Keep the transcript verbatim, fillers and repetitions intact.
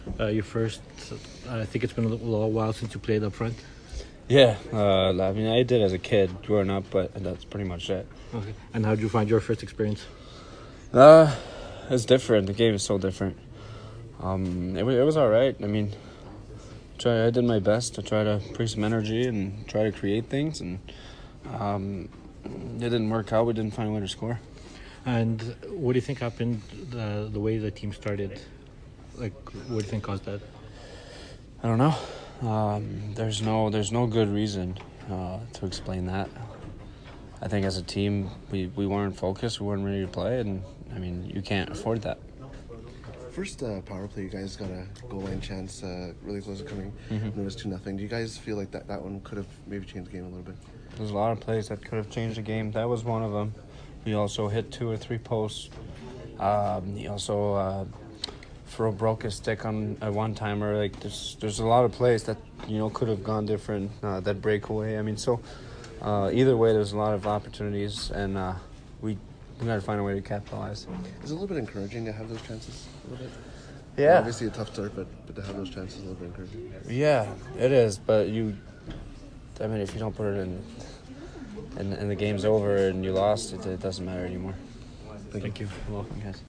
Uh, your first, I think it's been a little while since you played up front. Yeah, uh, I mean, I did as a kid growing up, but that's pretty much it. Okay. And how did you find your first experience? Uh, it's different. The game is so different. Um, it, wa- it was all right. I mean, try. I did my best to try to bring some energy and try to create things, and um, it didn't work out. We didn't find a way to score. And what do you think happened, the, the way the team started? Like, what do you think caused that? I don't know. Um, there's no there's no good reason uh, to explain that. I think as a team, we, we weren't focused. We weren't ready to play, and I mean, you can't afford that. First uh, power play, you guys got a goal line chance uh, really close to coming, mm-hmm. and it was two nothing. Do you guys feel like that, that one could have maybe changed the game a little bit? There's a lot of plays that could have changed the game. That was one of them. We also hit two or three posts. Um, he also uh, Fro broke his stick on a one timer. Like there's there's a lot of plays that you know could have gone different. Uh, that breakaway. I mean, so uh, either way, there's a lot of opportunities, and uh, we we got to find a way to capitalize. Is it a little bit encouraging to have those chances? A little bit. Yeah. Well, obviously a tough start, but but to have those chances is a little bit encouraging. Yeah, it is. But you, I mean, if you don't put it in, and, and the game's over and you lost, it, it doesn't matter anymore. Thank you. You're welcome, guys.